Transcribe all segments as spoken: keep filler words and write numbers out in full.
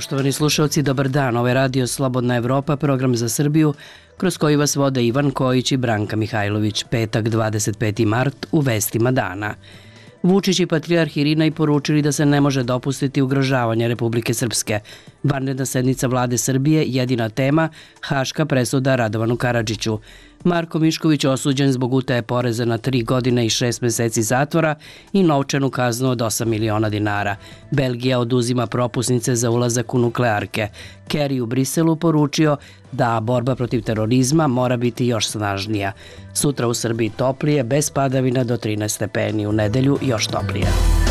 Poštovani slušalci, dobar dan. Ovo je radio Slobodna Evropa, program za Srbiju, kroz koji vas vode Ivan Kojić i Branka Mihajlović. Petak, dvadeset peti mart, u vestima dana. Vučić i patrijarh Irinej poručili da se ne može dopustiti ugrožavanje Republike Srpske. Vanredna sednica vlade Srbije, jedina tema, haška presuda Radovanu Karadžiću. Marko Mišković osuđen zbog utaje poreza na tri godine i šest meseci zatvora i novčanu kaznu od osam miliona dinara. Belgija oduzima propusnice za ulazak u nuklearke. Kerry u Briselu poručio da borba protiv terorizma mora biti još snažnija. Sutra u Srbiji toplije, bez padavina do trinaest stepeni, u nedelju još toplije.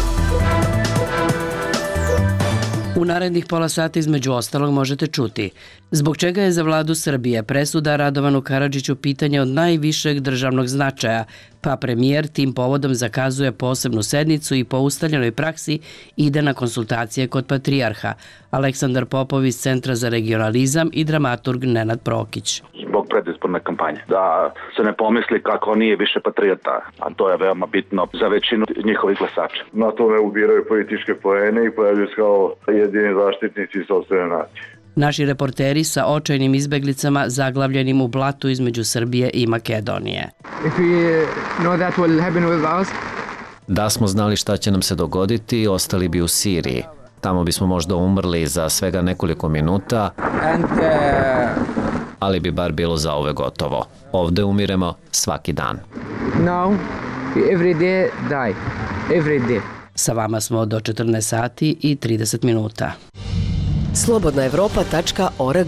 U narednih pola sata između ostalog možete čuti zbog čega je za vladu Srbije presuda Radovanu Karadžiću pitanje od najvišeg državnog značaja, pa premijer tim povodom zakazuje posebnu sednicu i po ustaljenoj praksi ide na konsultacije kod patrijarha. Aleksandar Popov iz Centra za regionalizam i dramaturg Nenad Prokić. Zbog predizborne kampanje. Da se ne pomisli kako nije više patriota, a to je veoma bitno za većinu njihovih glasača. Na tome ubiraju političke poene i pojavljuju se kao jedini zaštitnici sopstvene nacije. Naši reporteri sa očajnim izbeglicama zaglavljenim u blatu između Srbije i Makedonije. Da smo znali šta će nam se dogoditi, ostali bi u Siriji. Tamo bismo možda umrli za svega nekoliko minuta, ali bi bar bilo za ove gotovo. Ovde umiremo svaki dan. Now, every day die. Every day. Sa vama smo do četrnaest sati i trideset minuta. slobodna evropa tačka org.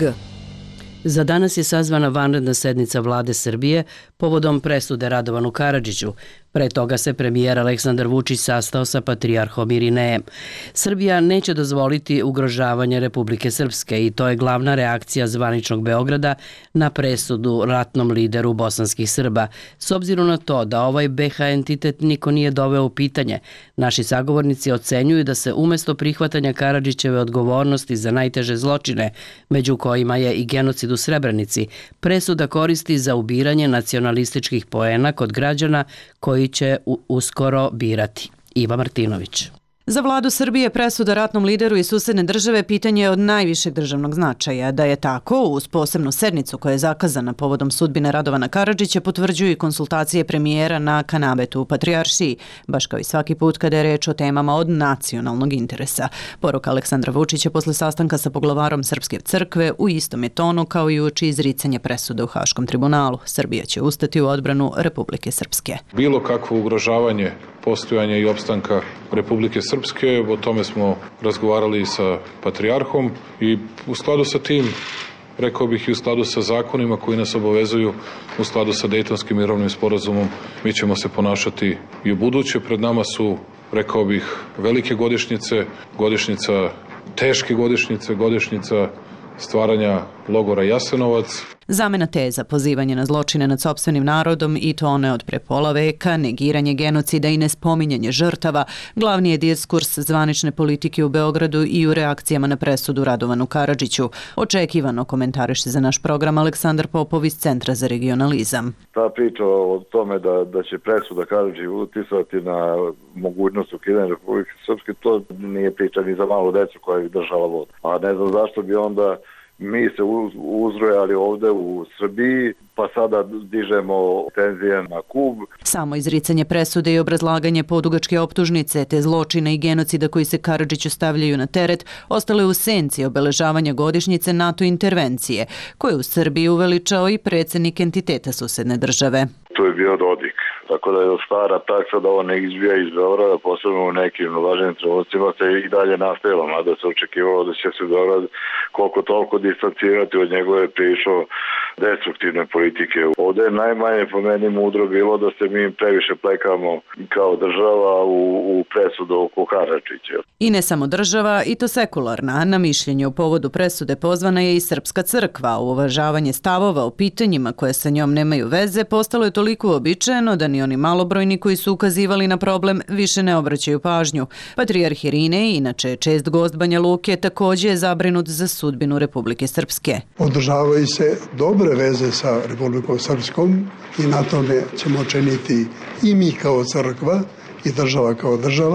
Za danas je sazvana vanredna sednica vlade Srbije povodom presude Radovanu Karadžiću. Pre toga se premijer Aleksandar Vučić sastao sa patrijarhom Irinejem. Srbija neće dozvoliti ugrožavanje Republike Srpske i to je glavna reakcija zvaničnog Beograda na presudu ratnom lideru bosanskih Srba. S obzirom na to da ovaj be ha entitet niko nije doveo u pitanje, naši sagovornici ocenjuju da se umesto prihvatanja Karadžićeve odgovornosti za najteže zločine, među kojima je i genocid u Srebrenici, presuda koristi za ubiranje nacionalističkih poena kod građana koji će uskoro birati. Iva Martinović. Za vladu Srbije presuda ratnom lideru i susedne države pitanje je od najvišeg državnog značaja. Da je tako, uz posebnu sednicu koja je zakazana povodom sudbine Radovana Karadžića potvrđuju i konsultacije premijera na Kanabetu u Patrijaršiji, baš kao i svaki put kada je reč o temama od nacionalnog interesa. Poruka Aleksandra Vučića posle sastanka sa poglavarom Srpske crkve u istom je tonu kao i uoči izricanja presude u Haškom tribunalu. Srbija će ustati u odbranu Republike Srpske. Bilo kakvo ugrožavanje postojanja i opstanka Republike Srpske, o tome smo razgovarali sa patrijarhom i u skladu sa tim, rekao bih i u skladu sa zakonima koji nas obavezuju, u skladu sa Dejtonskim mirovnim sporazumom, mi ćemo se ponašati i u buduće. Pred nama su, rekao bih, velike godišnjice, godišnjica, teške godišnjice, godišnjica stvaranja logora Jasenovac. Zamena teza, pozivanje na zločine nad sopstvenim narodom i to one od pre pola veka, negiranje genocida i nespominjanje žrtava, glavni je diskurs zvanične politike u Beogradu i u reakcijama na presudu Radovanu Karadžiću. Očekivano komentariše za naš program Aleksandar Popov iz Centra za regionalizam. Ta priča o tome da, da će presuda Karadžiću utisati na mogućnost ukidanja Republike Srpske, to nije priča ni za malu decu koja je držala vodu. A ne znam zašto bi onda mi se uzrojali ovde u Srbiji, pa sada dižemo tenzije na Kub. Samo izricanje presude i obrazlaganje podugačke optužnice te zločina i genocida koji se Karadžiću stavljaju na teret ostale u senci obeležavanja godišnjice NATO intervencije, koje je u Srbiji uveličao i predsjednik entiteta susedne države. To je bio Dodik. Tako da je stara praksa da ovo ne izbija iz Beograda, posebno u nekim važnim trenucima se i dalje nastavila, mada se očekivalo da će se Beograd koliko toliko distancirati od njegove prišo destruktivne politike. Ovdje je najmanje po meni mudro bilo da se mi previše plekamo kao država u, u presudu oko Karadžića. I ne samo država, i to sekularna. Na mišljenje u povodu presude pozvana je i Srpska crkva. U uvažavanje stavova o pitanjima koje sa njom nemaju veze postalo je toliko uobičajeno da ni oni malobrojni koji su ukazivali na problem više ne obraćaju pažnju. Patrijarh Irinej, inače čest gost Banja Luke, također je zabrinut za sudbinu Republike Srpske. Održavaju se dobre veze sa Republikom Srpskom i na tome ćemo činiti i mi kao crkva i država kao država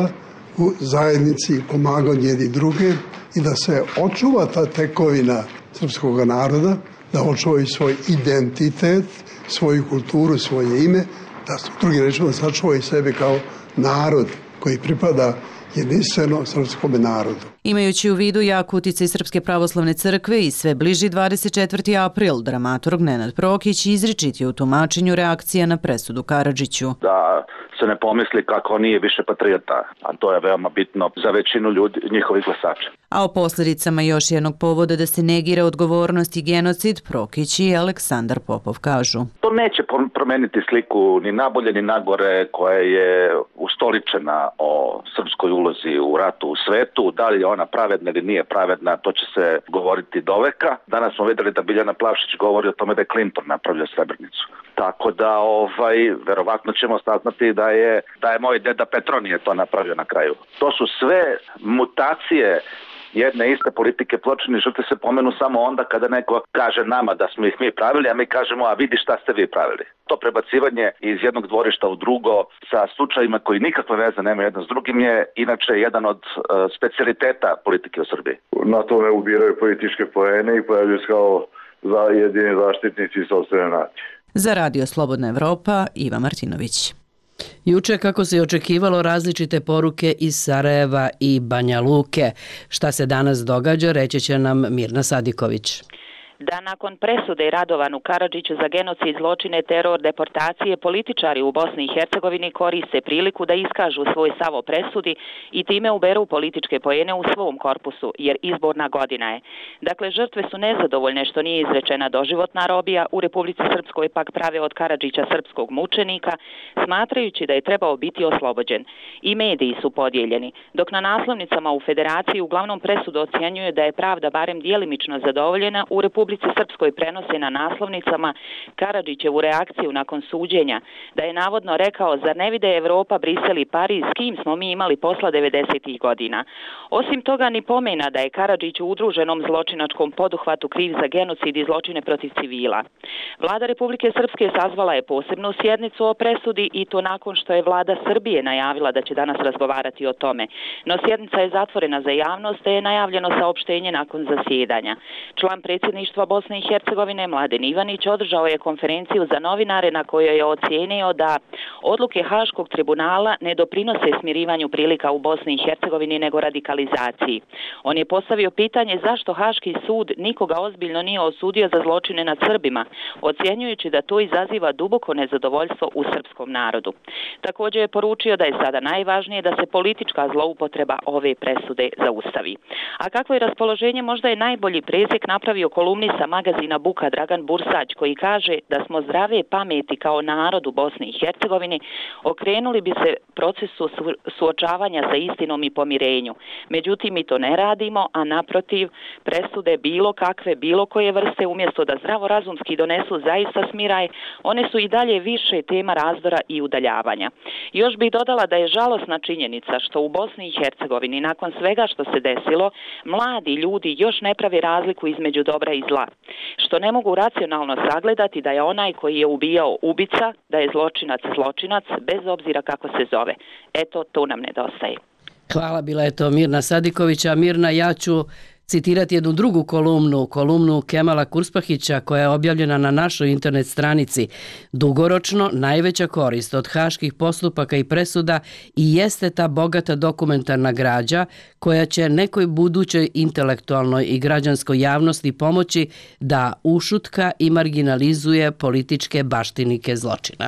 u zajednici, pomagati jedni druge i da se očuva ta tekovina srpskog naroda, da očuvaju svoj identitet, svoju kulturu, svoje ime, da su drugim rečima sačuvaju sebe kao narod koji pripada jedinstveno srpskom narodu. Imajući u vidu jak uticaj Srpske pravoslavne crkve i sve bliži dvadeset četvrti april, dramaturg Nenad Prokić izričit je u tumačenju reakcija na presudu Karadžiću. Da se ne pomisli kako on nije više patriota, a to je veoma bitno za većinu ljudi, njihovih glasača. A o posljedicama još jednog povoda da se negira odgovornost i genocid Prokić i Aleksandar Popov kažu. To neće promeniti sliku ni nabolje ni nagore koja je ustoličena o srpskoj ulozi u ratu u svetu. Da li je ona pravedna ili nije pravedna, to će se govoriti do veka. Danas smo vidjeli da Biljana Plavšić govori o tome da je Clinton napravio Srebrenicu. Tako da, ovaj, verovatno ćemo saznati da je, da je moj deda Petronije to napravio na kraju. To su sve mutacije jedne iste politike. Pločini žrtve se pomenu samo onda kada neko kaže nama da smo ih mi pravili, a mi kažemo, a vidi šta ste vi pravili. To prebacivanje iz jednog dvorišta u drugo sa slučajima koji nikakve veze nemaju jedno s drugim je inače jedan od uh, specijaliteta politike u Srbiji. Na tome ubiraju političke poene i pojavljuju se kao za jedini zaštitnici sopstvene nacije. Za Radio Slobodna Evropa, Iva Martinović. Juče, kako se je očekivalo, različite poruke iz Sarajeva i Banja Luke. Šta se danas događa, reći će nam Mirna Sadiković. Da nakon presude Radovanu Karadžiću za genocid, zločine, teror, deportacije, političari u Bosni i Hercegovini koriste priliku da iskažu svoj stav o presudi i time uberu političke poene u svom korpusu, jer izborna godina je. Dakle, žrtve su nezadovoljne što nije izrečena doživotna robija, u Republici Srpskoj pak prave od Karadžića srpskog mučenika, smatrajući da je trebao biti oslobođen. I mediji su podijeljeni, dok na naslovnicama u Federaciji uglavnom presudu ocjenjuje da je pravda barem djelimično zadovoljena, u Republici Srpskoj prenose na naslovnicama Karadžićevu reakciju nakon suđenja, da je navodno rekao: zar ne vide Evropa, Brisel i Pariz, s kim smo mi imali posla devedesetih godina. Osim toga ni pomena da je Karadžić u udruženom zločinačkom poduhvatu kriv za genocid i zločine protiv civila. Vlada Republike Srpske sazvala je posebnu sjednicu o presudi i to nakon što je vlada Srbije najavila da će danas razgovarati o tome. No sjednica je zatvorena za javnost, te je najavljeno saopštenje nakon zasjedanja. Član predsjedništva Bosne i Hercegovine Mladen Ivanić održao je konferenciju za novinare na kojoj je ocijenio da odluke Haškog tribunala ne doprinose smirivanju prilika u Bosni i Hercegovini nego radikalizaciji. On je postavio pitanje zašto Haški sud nikoga ozbiljno nije osudio za zločine nad Srbima, ocjenjujući da to izaziva duboko nezadovoljstvo u srpskom narodu. Također je poručio da je sada najvažnije da se politička zloupotreba ove presude zaustavi. A kakvo je raspoloženje, možda je najbolji presjek napravio kolumnista magazina Buka Dragan Bursać, koji kaže da smo zdrave pameti kao narod u Bosni i Hercegovini okrenuli bi se procesu suočavanja sa istinom i pomirenju. Međutim, mi to ne radimo, a naprotiv, presude bilo kakve, bilo koje vrste, umjesto da zdravorazumski donesu zaista smiraj, one su i dalje više tema razdora i udaljavanja. Još bih dodala da je žalosna činjenica što u Bosni i Hercegovini nakon svega što se desilo, mladi ljudi još ne prave razliku između dobra i zla, što ne mogu racionalno sagledati da je onaj koji je ubijao ubica, da je zločinac zločinac, bez obzira kako se zove. Eto, to nam nedostaje. Hvala, bila je to Mirna Sadiković. A Mirna, ja ću citirati jednu drugu kolumnu, kolumnu Kemala Kurspahića koja je objavljena na našoj internet stranici. Dugoročno najveća korist od haških postupaka i presuda i jeste ta bogata dokumentarna građa koja će nekoj budućoj intelektualnoj i građanskoj javnosti pomoći da ušutka i marginalizuje političke baštinike zločina.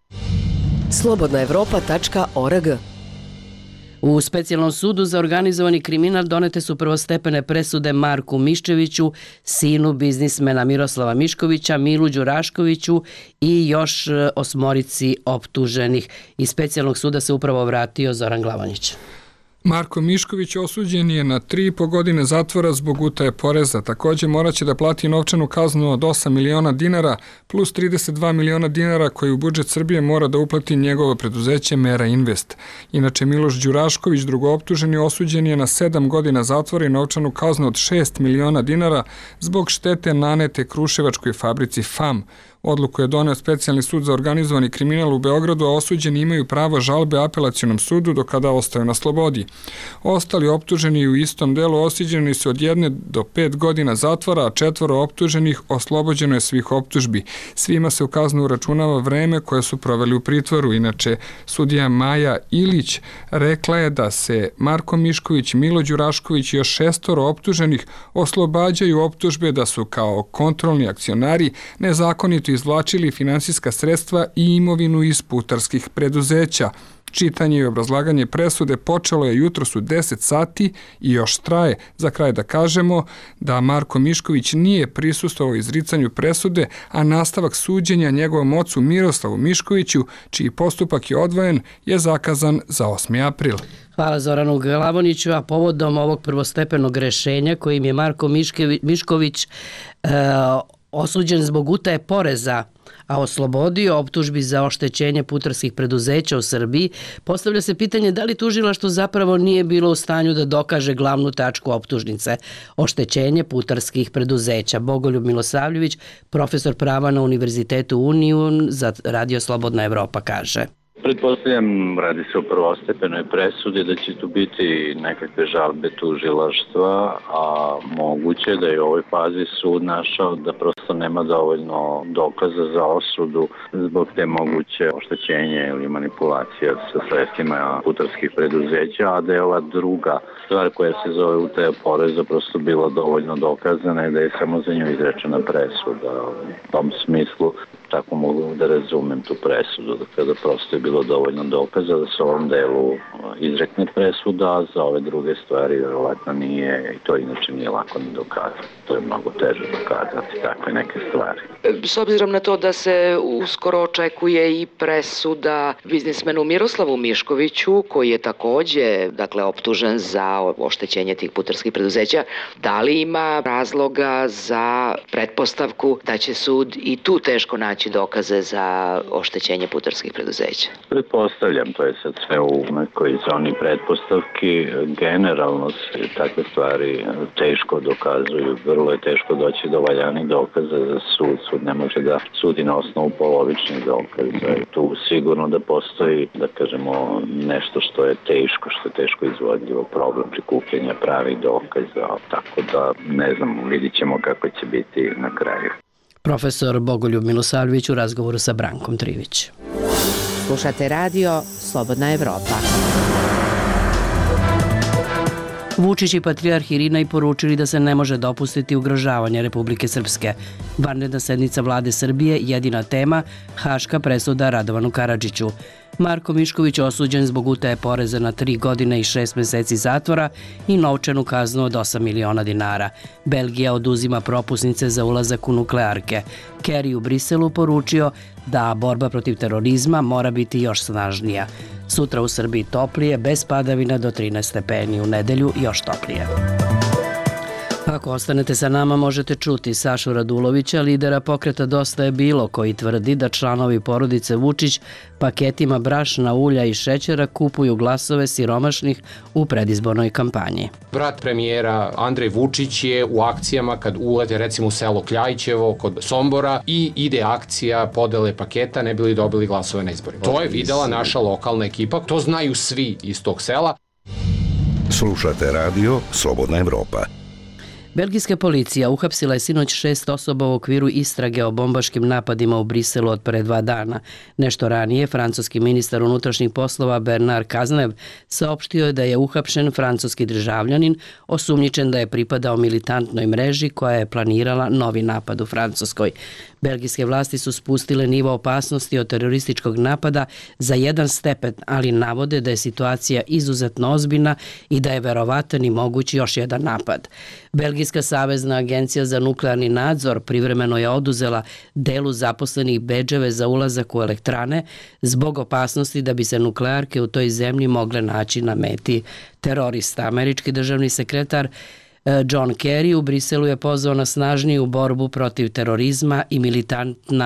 slobodna evropa tačka org. U Specijalnom sudu za organizovani kriminal donete su prvostepene presude Marku Miščeviću, sinu biznismena Miroslava Miškovića, Milu Đuraškoviću i još osmorici optuženih. Iz Specijalnog suda se upravo vratio Zoran Glavanić. Marko Mišković osuđen je na tri i po godine zatvora zbog utaje poreza. Također moraće da plati novčanu kaznu od osam miliona dinara plus trideset dva miliona dinara koji u budžet Srbije mora da uplati njegovo preduzeće Mera Invest. Inače, Miloš Đurašković, drugooptuženi, osuđen je na sedam godina zatvora i novčanu kaznu od šest miliona dinara zbog štete nanete Kruševačkoj fabrici F A M Odluku je doneo specijalni sud za organizovani kriminal u Beogradu, a osuđeni imaju pravo žalbe apelacionom sudu do kada ostaju na slobodi. Ostali optuženi u istom delu osuđeni su od jedne do pet godina zatvora, a četvoro optuženih oslobođeno je svih optužbi. Svima se u kaznu uračunava vreme koje su proveli u pritvoru. Inače, sudija Maja Ilić rekla je da se Marko Mišković, Milo Đurašković i još šestoro optuženih oslobađaju optužbe da su kao kontrolni akcionari nezakonito izvlačili finansijska sredstva i imovinu iz putarskih preduzeća. Čitanje i obrazlaganje presude počelo je jutros u deset sati i još traje. Za kraj da kažemo da Marko Mišković nije prisustvovao izricanju presude, a nastavak suđenja njegovom ocu Miroslavu Miškoviću, čiji postupak je odvojen, je zakazan za osmi april. Hvala Zoranu Glavoniću, a povodom ovog prvostepenog rešenja kojim je Marko Mišković e, osuđen zbog utaje poreza, a oslobodio optužbi za oštećenje putarskih preduzeća u Srbiji, postavlja se pitanje da li tužilaštvo zapravo nije bilo u stanju da dokaže glavnu tačku optužnice, oštećenje putarskih preduzeća. Bogoljub Milosavljević, profesor prava na Univerzitetu Union za Radio Slobodna Evropa, kaže. Pretpostavljam, radi se o prvostepenoj presudi, da će tu biti nekakve žalbe tužilaštva, a moguće da je u ovoj fazi sud našao da prosto nema dovoljno dokaza za osudu zbog te moguće oštećenje ili manipulacije sa sredstvima putarskih preduzeća, a da je ova druga stvar koja se zove utaja poreza prosto bila dovoljno dokazana i da je samo za nju izrečena presuda. U tom smislu tako mogu da razumem tu presudu, da kada prosto je bilo dovoljno dokaza da se u ovom delu izrekne presuda, a za ove druge stvari vjerovatno nije, i to inače nije lako ni dokazati. To je mnogo teže dokazati takve neke stvari. S obzirom na to da se uskoro očekuje i presuda biznismenu Miroslavu Miškoviću, koji je takođe, dakle, optužen za oštećenje tih putarskih preduzeća, da li ima razloga za pretpostavku da će sud i tu teško naći dokaze za oštećenje putarskih preduzeća? Pretpostavljam, to je sad sve u nekoj zoni pretpostavki. Generalno se takve stvari teško dokazuju, vrlo je teško doći do valjanih dokaza za sud. Sud ne može da sudi na osnovu polovičnih dokaza. Tu sigurno da postoji, da kažemo, nešto što je teško, što je teško izvodljivo, problem prikupljanja pravih dokaza, tako da ne znam, vidit ćemo kako će biti na kraju. Profesor Bogoljub Milosavljević u razgovoru sa Brankom Trivić. Slušate radio Slobodna Evropa. Vučić i patrijarh Irina i poručili da se ne može dopustiti ugrožavanje Republike Srpske. Vanredna sednica Vlade Srbije, jedina tema, haška presuda Radovanu Karadžiću. Marko Mišković osuđen zbog utaje poreza na tri godine i šest meseci zatvora i novčanu kaznu od osam miliona dinara. Belgija oduzima propusnice za ulazak u nuklearke. Kerry u Briselu poručio da borba protiv terorizma mora biti još snažnija. Sutra u Srbiji toplije, bez padavina do trinaest stepeni, u nedelju još toplije. Ako ostanete sa nama, možete čuti Sašu Radulovića, lidera pokreta Dosta je bilo, koji tvrdi da članovi porodice Vučić paketima brašna, ulja i šećera kupuju glasove siromašnih u predizbornoj kampanji. Brat premijera Andrej Vučić je u akcijama kad ulete recimo u selo Kljajićevo kod Sombora i ide akcija podele paketa ne bi li dobili glasove na izborima. To je videla naša lokalna ekipa, to znaju svi iz tog sela. Slušate radio Slobodna Evropa. Belgijska policija uhapsila je sinoć šest osoba u okviru istrage o bombaškim napadima u Briselu od pre dva dana. Nešto ranije, francuski ministar unutrašnjih poslova Bernard Cazeneuve saopštio je da je uhapšen francuski državljanin, osumnjičen da je pripadao militantnoj mreži koja je planirala novi napad u Francuskoj. Belgijske vlasti su spustile nivo opasnosti od terorističkog napada za jedan stepen, ali navode da je situacija izuzetno ozbiljna i da je verovatan i moguć još jedan napad. Belgijska savezna agencija za nuklearni nadzor privremeno je oduzela delu zaposlenih bedževe za ulazak u elektrane zbog opasnosti da bi se nuklearke u toj zemlji mogle naći na meti terorista. Američki državni sekretar John Kerry u Briselu je pozvao na snažniju borbu protiv terorizma i militantna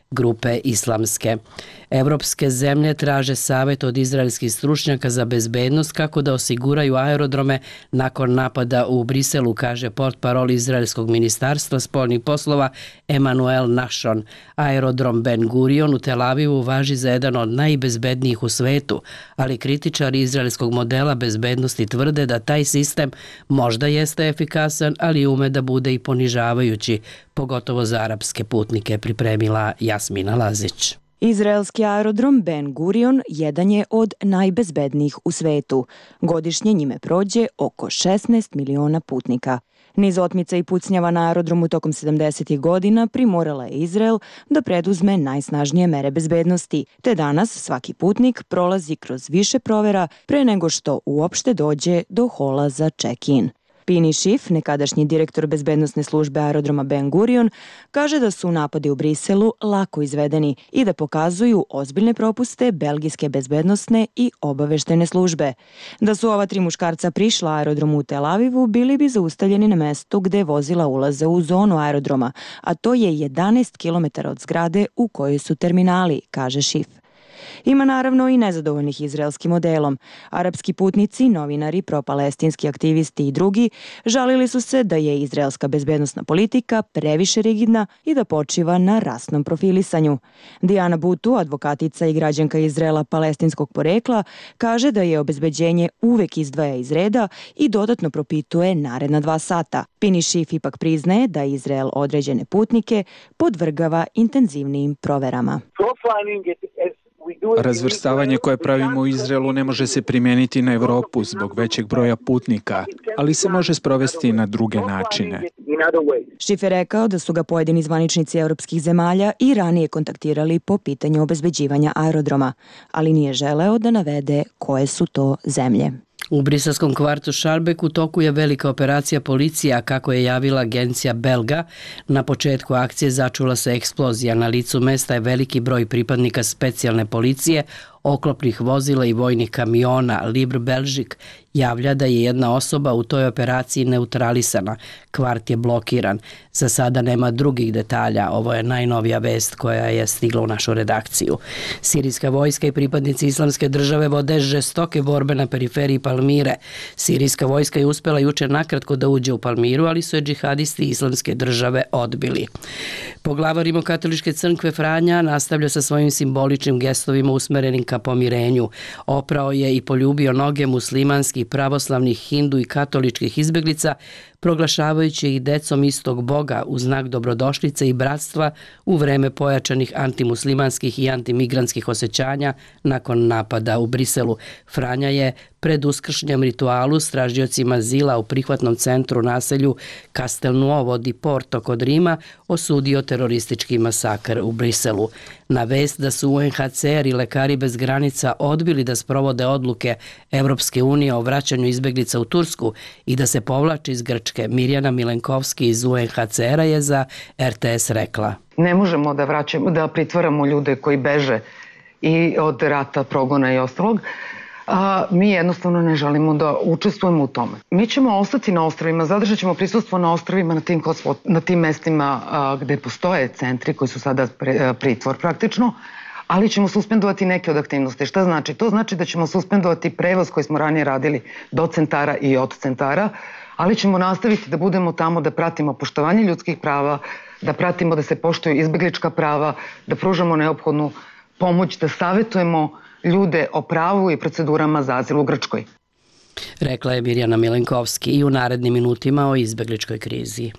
grupe islamske. Evropske zemlje traže savjet od izraelskih stručnjaka za bezbednost kako da osiguraju aerodrome nakon napada u Briselu, kaže portparol izraelskog ministarstva spoljnih poslova Emanuel Nashon. Aerodrom Ben Gurion u Tel Avivu važi za jedan od najbezbednijih u svetu, ali kritičari izraelskog modela bezbednosti tvrde da taj sistem možda jeste efikasan, ali ume da bude i ponižavajući, pogotovo za arapske putnike, pripremila Jasmina Lazić. Izraelski aerodrom Ben Gurion jedan je od najbezbednijih u svetu. Godišnje njime prođe oko šesnaest miliona putnika. Niz otmica i pucnjava na aerodromu tokom sedamdesetih godina primorala je Izrael da preduzme najsnažnije mere bezbednosti, te danas svaki putnik prolazi kroz više provera pre nego što uopšte dođe do hola za check-in. Pini Šif, nekadašnji direktor bezbednosne službe aerodroma Ben Gurion, kaže da su napadi u Briselu lako izvedeni i da pokazuju ozbiljne propuste belgijske bezbednosne i obaveštene službe. Da su ova tri muškarca prišla aerodromu u Tel Avivu, bili bi zaustavljeni na mestu gde vozila ulaze u zonu aerodroma, a to je jedanaest kilometara od zgrade u kojoj su terminali, kaže Šif. Ima naravno i nezadovoljnih izraelskim modelom. Arapski putnici, novinari, propalestinski aktivisti i drugi žalili su se da je izraelska bezbednosna politika previše rigidna i da počiva na rasnom profilisanju. Diana Butu, advokatica i građanka Izraela palestinskog porekla, kaže da je obezbeđenje uvek izdvaja iz reda i dodatno propituje naredna dva sata. Pini Šif ipak priznaje da Izrael određene putnike podvrgava intenzivnijim proverama. Razvrstavanje koje pravimo u Izraelu ne može se primijeniti na Evropu zbog većeg broja putnika, ali se može sprovesti na druge načine. Šif je rekao da su ga pojedini zvaničnici evropskih zemalja i ranije kontaktirali po pitanju obezbeđivanja aerodroma, ali nije želeo da navede koje su to zemlje. U briselskom kvartu Šarbek u toku je velika operacija policije, a kako je javila agencija Belga, na početku akcije začula se eksplozija. Na licu mesta je veliki broj pripadnika specijalne policije, oklopnih vozila i vojnih kamiona. Libre Belgique javlja da je jedna osoba u toj operaciji neutralisana. Kvart je blokiran. Za sada nema drugih detalja. Ovo je najnovija vest koja je stigla u našu redakciju. Sirijska vojska i pripadnici islamske države vode žestoke borbe na periferiji Palmire. Sirijska vojska je uspela juče nakratko da uđe u Palmiru, ali su je džihadisti islamske države odbili. Poglavar Rimokatoličke crkve Franja nastavlja sa svojim simboličnim gestovima usmerenim ka pomirenju. Oprao je i poljubio noge muslimanskih, pravoslavnih, hindu i katoličkih izbeglica, proglašavajući ih decom istog Boga u znak dobrodošlice i bratstva u vreme pojačanih antimuslimanskih i antimigrantskih osjećanja nakon napada u Briselu. Franja je pred uskršnjem ritualu s tražiocima azila u prihvatnom centru naselju Castelnuovo di Porto kod Rima osudio teroristički masakr u Briselu. Na vest da su U N H C R i Lekari bez granica odbili da sprovode odluke Evropske unije o vraćanju izbeglica u Tursku i da se povlači iz Grčke, Mirjana Milenkovski iz U N H C R-a je za R T S rekla. Ne možemo da vraćamo, da pritvaramo ljude koji beže i od rata, progona i ostalog. A mi jednostavno ne želimo da učestvujemo u tome. Mi ćemo ostati na ostrovima, zadržat ćemo prisustvo na ostrovima na tim, na tim mestima a, gde postoje centri koji su sada pre, pritvor praktično, ali ćemo suspendovati neke od aktivnosti. Šta znači? To znači da ćemo suspendovati prevoz koji smo ranije radili do centara i od centara, ali ćemo nastaviti da budemo tamo, da pratimo poštovanje ljudskih prava, da pratimo da se poštuju izbeglička prava, da pružamo neophodnu pomoć, da savjetujemo ljude o pravu i procedurama za azil u Grčkoj. Rekla je Mirjana Milenkovski i u narednim minutima o izbegličkoj krizi.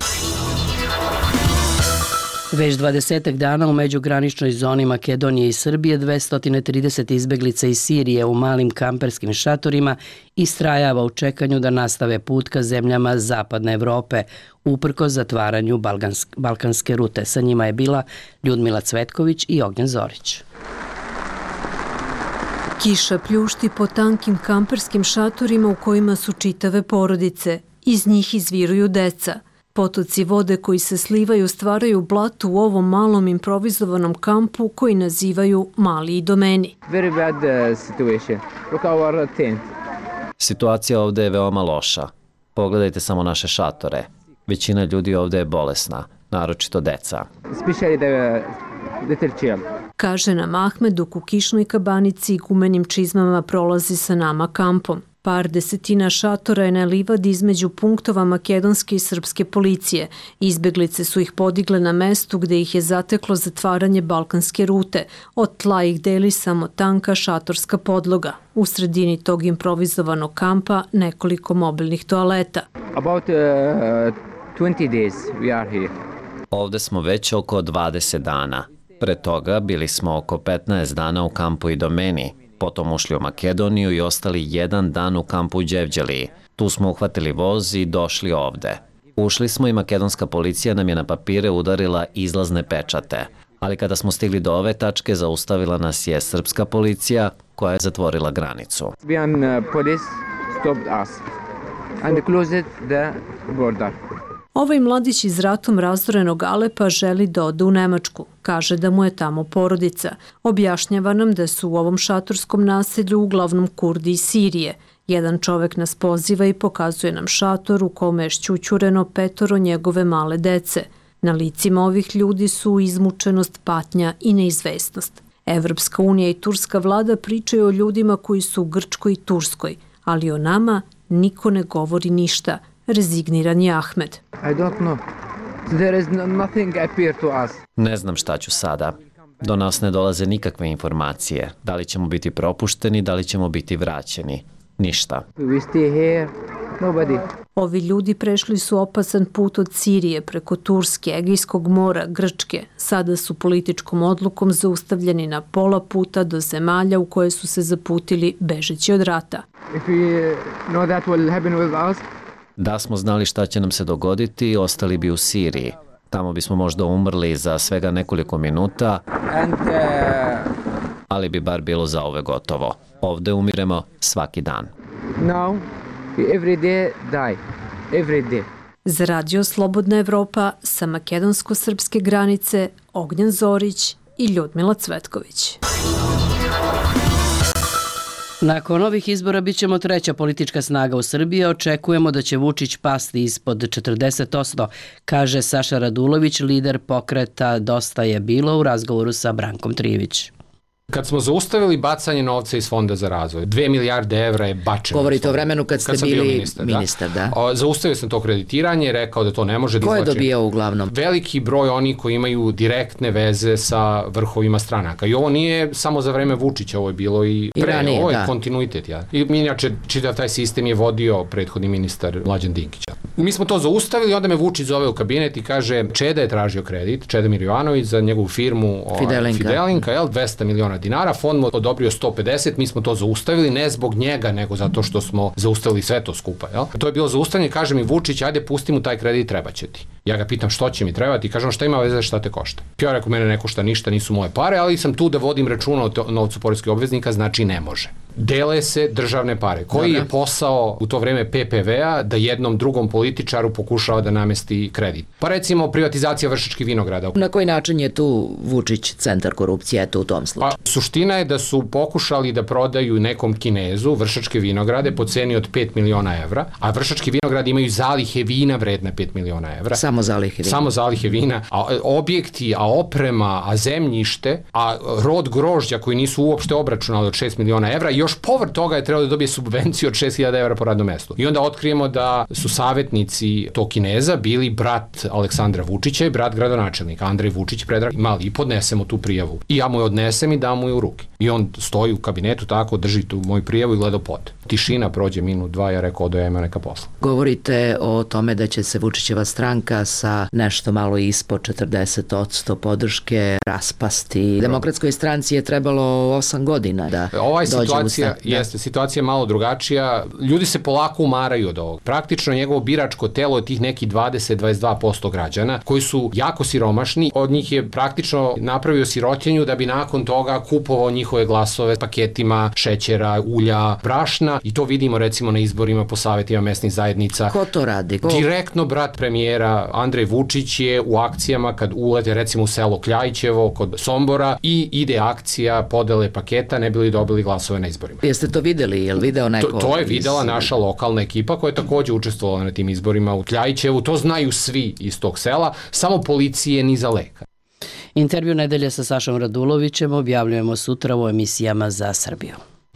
Već dvadesetak dana u međugraničnoj zoni Makedonije i Srbije dvesta trideset izbeglica iz Sirije u malim kamperskim šatorima istrajava u čekanju da nastave put ka zemljama Zapadne Evrope, uprkos zatvaranju balkanske rute. Sa njima je bila Ljudmila Cvetković i Ognjen Zorić. Kiša pljušti po tankim kamperskim šatorima u kojima su čitave porodice. Iz njih izviruju deca. Potoci vode koji se slivaju stvaraju blato u ovom malom improvizovanom kampu koji nazivaju Mali Idomeni. Very bad uh, situation. Look our tent. Situacija ovde je veoma loša. Pogledajte samo naše šatore. Većina ljudi ovde je bolesna. naročito deca. Especially the little child. Kaže nam Ahmed dok u kišnoj kabanici i gumenim čizmama prolazi sa nama kampom. Par desetina šatora je na livadi između punktova makedonske i srpske policije. Izbeglice su ih podigle na mestu gde ih je zateklo zatvaranje balkanske rute. Od tla ih deli samo tanka šatorska podloga. U sredini tog improvizovanog kampa nekoliko mobilnih toaleta. About uh, twenty days we are here. Ovde smo već oko dvadeset dana. Pre toga bili smo oko petnaest dana u kampu Idomeni. Potom ušli u Makedoniju i ostali jedan dan u kampu u Đevđeliji. Tu smo uhvatili voz i došli ovde. Ušli smo i makedonska policija nam je na papire udarila izlazne pečate. Ali kada smo stigli do ove tačke, zaustavila nas je srpska policija koja je zatvorila granicu. Serbian police stopped us and closed the border. Ovaj mladić iz ratom razorenog Alepa želi da ode u Nemačku. Kaže da mu je tamo porodica. Objašnjava nam da su u ovom šatorskom naselju uglavnom Kurdi iz Sirije. Jedan čovek nas poziva i pokazuje nam šator u kome je šćućureno petoro njegove male dece. Na licima ovih ljudi su izmučenost, patnja i neizvesnost. Evropska unija i turska vlada pričaju o ljudima koji su u Grčkoj i Turskoj, ali o nama niko ne govori ništa. Rezigniran je Ahmed. I don't know. There is nothing appear to us. Ne znam šta ću sada. Do nas ne dolaze nikakve informacije. Da li ćemo biti propušteni, da li ćemo biti vraćeni. Ništa. We stay here. Nobody. Ovi ljudi prešli su opasan put od Sirije preko Turske, Egejskog mora, Grčke. Sada su političkom odlukom zaustavljeni na pola puta do zemalja u koje su se zaputili bežeći od rata. If we know that will happen with us, da smo znali šta će nam se dogoditi, ostali bi u Siriji. Tamo bismo možda umrli za svega nekoliko minuta, and, uh... ali bi bar bilo zauvek gotovo. Ovde umiremo svaki dan. Now, every day die. Every day. Za Radio Slobodna Evropa sa makedonsko-srpske granice Ognjan Zorić i Ljudmila Cvetković. Nakon ovih izbora bit ćemo treća politička snaga u Srbiji, očekujemo da će Vučić pasti ispod četrdeset posto, kaže Saša Radulović, lider pokreta Dosta je bilo u razgovoru sa Brankom Trijević. Kad smo zaustavili bacanje novca iz Fonda za razvoj, dve milijarde evra je bačeno. Govorite o vremenu kad ste kad bili ministar, ministar da. da. Zaustavio sam to kreditiranje, rekao da to ne može da izvlači. Ko je dobijao uglavnom? Veliki broj oni koji imaju direktne veze sa vrhovima stranaka. I ovo nije samo za vreme Vučića, ovo je bilo i pre, I ranije, ovo je da. kontinuitet. Ja. I inače, čitav taj sistem je vodio prethodni ministar Mlađan Dinkić. Mi smo to zaustavili, onda me Vučić zove u kabinet i kaže, Čeda je tražio kredit, Čeda Mirjovanović za njegovu firmu Fidelinka, Fidelinka jel, dvesta miliona dinara, fond mu odobrio sto pedeset, mi smo to zaustavili, ne zbog njega, nego zato što smo zaustavili sve to skupa. Jel? To je bilo zaustavljanje, kaže mi Vučić, ajde pusti mu taj kredit, treba će ti. Ja ga pitam što će mi trebati i kažem šta ima veze, šta te košta. Ja rekao, mene ne košta ništa, nisu moje pare, ali sam tu da vodim računa o novcu poreskih obveznika, znači ne može. Dele se državne pare. Koji je posao u to vreme P P V-a da jednom drugom političaru pokušava da namesti kredit? Pa recimo privatizacija Vršačkih vinograda. Na koji način je tu Vučić centar korupcije eto u tom slučaju? Pa suština je da su pokušali da prodaju nekom Kinezu Vršačke vinograde po ceni od pet miliona evra, a Vršački vinogradi imaju zalihe vina vredne pet miliona evra. Samo zalihe vina. Samo zalihe vina, a objekti, a oprema, a zemljište, a rod grožđa koji nisu uopšte obračunali od šest miliona evra, još povrh toga je trebalo da dobije subvenciju od šest hiljada evra po radnom mestu. I onda otkrijemo da su savjetnici tog Kineza bili brat Aleksandra Vučića i brat gradonačelnika Andrej Vučić, Predrag Mali, i podnesemo tu prijavu. I ja mu je odnesem i dam mu je u ruke. I on stoji u kabinetu tako, drži tu moju prijavu i gleda pod. Tišina, prođe minut, dva, ja rekao, odo ja ima neka posla. Govorite o tome da će se Vučićeva stranka sa nešto malo ispod četrdeset posto podrške raspasti. Demokratskoj stranci je trebalo osam godina da Ovaj dođe situacija, u jeste, situacija je malo drugačija. Ljudi se polako umaraju od ovog. Praktično njegovo biračko telo je tih neki dvadeset do dvadeset dva posto građana koji su jako siromašni. Od njih je praktično napravio sirotinju da bi nakon toga kupovao njihove glasove paketima šećera, ulja, brašna i to vidimo recimo na izborima po savjetima mesnih zajednica. Ko to radi? Ko? Direktno brat premijera Andrej Vučić je u akcijama kad ulete recimo u selo Kljajićevo kod Sombora i ide akcija podele paketa ne bi li dobili glasove na izborima. izborima. Jeste to videli? Je li video neko? To, to je videla naša lokalna ekipa koja je takođe učestvovala na tim izborima u Kljajićevu. To znaju svi iz tog sela, samo policije ni za leka. Intervju nedelje sa Sašom Radulovićem objavljujemo sutra u emisijama za Srbiju.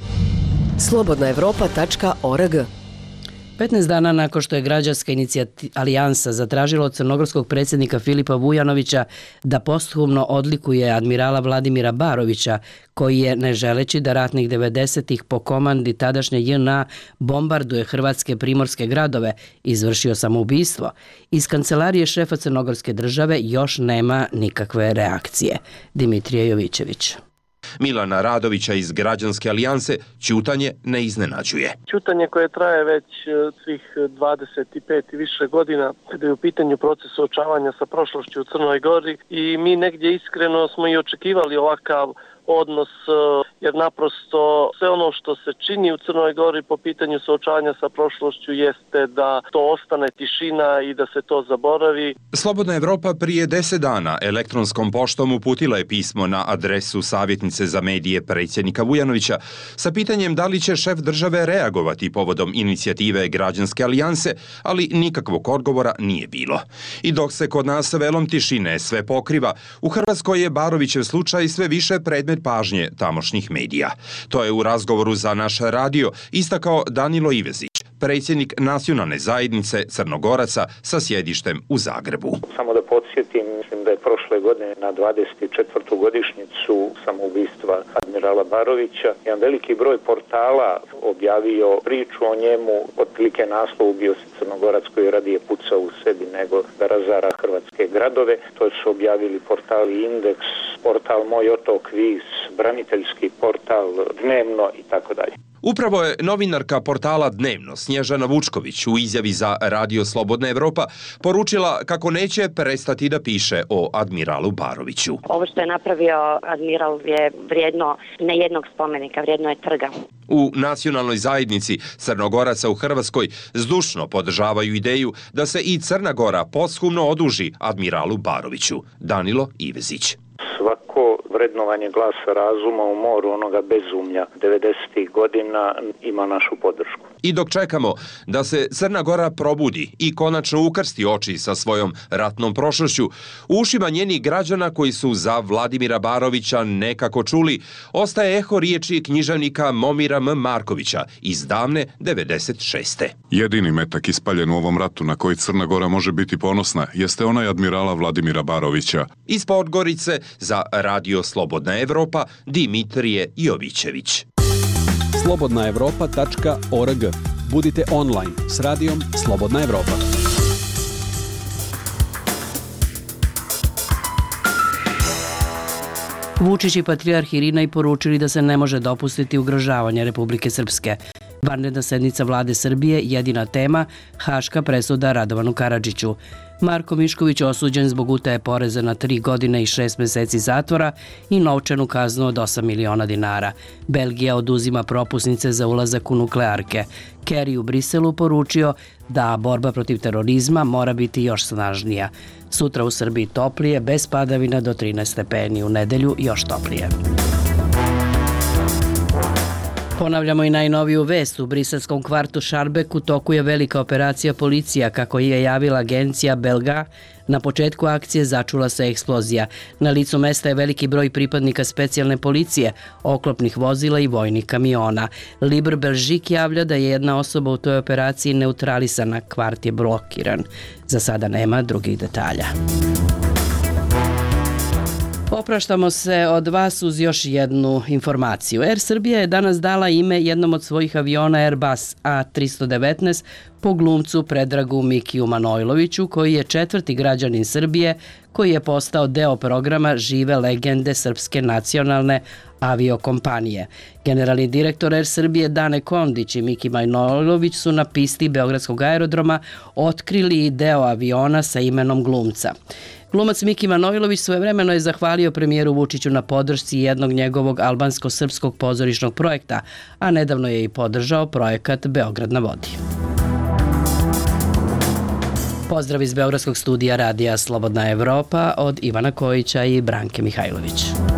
slobodna evropa tačka org petnaest dana nakon što je građanska alijansa zatražila od crnogorskog predsjednika Filipa Vujanovića da posthumno odlikuje admirala Vladimira Barovića, koji je, ne želeći da ratnih devedesetih po komandi tadašnje J N A bombarduje hrvatske primorske gradove, izvršio samoubistvo, iz kancelarije šefa crnogorske države još nema nikakve reakcije. Dimitrije Jovićević. Milana Radovića iz Građanske alijanse ćutanje ne iznenađuje. Ćutanje koje traje već svih dvadeset pet i više godina, kada je u pitanju proces suočavanja sa prošlošću u Crnoj Gori, i mi negdje iskreno smo i očekivali ovakav odnos, jer naprosto sve ono što se čini u Crnoj Gori po pitanju suočavanja sa prošlošću jeste da to ostane tišina i da se to zaboravi. Slobodna Evropa prije deset dana elektronskom poštom uputila je pismo na adresu savjetnice za medije predsjednika Vujanovića sa pitanjem da li će šef države reagovati povodom inicijative Građanske alijanse, ali nikakvog odgovora nije bilo. I dok se kod nas velom tišine sve pokriva, u Hrvatskoj je Barovićev slučaj sve više predmet pažnje tamošnjih medija. To je u razgovoru za naš radio istakao Danilo Ivezić, predsjednik nacionalne zajednice Crnogoraca sa sjedištem u Zagrebu. Samo da podsjetim, mislim da je prošle godine na dvadeset četvrtu godišnjicu samoubistva admirala Barovića jedan veliki broj portala objavio priču o njemu, otprilike naslov bio se Crnogorac koji radije pucao u sebi nego da razara hrvatske gradove. To su objavili portali Indeks, portal Moj otok Vis, braniteljski portal Dnevno i tako dalje. Upravo je novinarka portala Dnevno Snježana Vučković u izjavi za Radio Slobodna Evropa poručila kako neće prestati da piše o admiralu Baroviću. Ovo što je napravio admiral je vrijedno ne jednog spomenika, vrijedno je trga. U nacionalnoj zajednici Crnogoraca u Hrvatskoj zdušno podržavaju ideju da se i Crna Gora posthumno oduži admiralu Baroviću. Danilo Ivezić. Svako vrednovanje glasa razuma u moru onoga bezumlja devedesetih godina ima našu podršku. I dok čekamo da se Crna Gora probudi i konačno ukrsti oči sa svojom ratnom prošlošću, u ušima njenih građana koji su za Vladimira Barovića nekako čuli, ostaje eho riječi književnika Momira M. Markovića iz davne devedeset šeste. Jedini metak ispaljen u ovom ratu na koji Crna Gora može biti ponosna jeste onaj admirala Vladimira Barovića. Iz Podgorice za Radio Slobodna Evropa Dimitrije Jovićević. slobodna evropa tačka org. Budite online s radijom Slobodna Evropa. Vučić i patrijarh Irinej poručili da se ne može dopustiti ugrožavanje Republike Srpske. Vanredna sednica Vlade Srbije, jedina tema, haška presuda Radovanu Karadžiću. Marko Mišković osuđen zbog utaje poreza na tri godine i šest meseci zatvora i novčanu kaznu od osam miliona dinara. Belgija oduzima propusnice za ulazak u nuklearke. Kerry u Briselu poručio da borba protiv terorizma mora biti još snažnija. Sutra u Srbiji toplije, bez padavina do trinaest stepeni, u nedelju još toplije. Ponavljamo i najnoviju vest. U briselskom kvartu Šarbek u toku je velika operacija policija, kako je javila agencija Belga. Na početku akcije začula se eksplozija. Na licu mesta je veliki broj pripadnika specijalne policije, oklopnih vozila i vojnih kamiona. Libre Belgique javlja da je jedna osoba u toj operaciji neutralisana, kvart je blokiran. Za sada nema drugih detalja. Opraštamo se od vas uz još jednu informaciju. Air Srbija je danas dala ime jednom od svojih aviona Airbus A tristo devetnaest po glumcu Predragu Mikiju Manojloviću, koji je četvrti građanin Srbije koji je postao deo programa Žive legende Srpske nacionalne aviokompanije. Generalni direktor Air Srbije Dane Kondić i Miki Manojlović su na pisti Beogradskog aerodroma otkrili deo aviona sa imenom glumca. Glumac Miki Manojlović svojevremeno je zahvalio premijeru Vučiću na podršci jednog njegovog albansko-srpskog pozorišnog projekta, a nedavno je i podržao projekat Beograd na vodi. Pozdrav iz Beogradskog studija radija Slobodna Evropa od Ivana Kojića i Branke Mihajlović.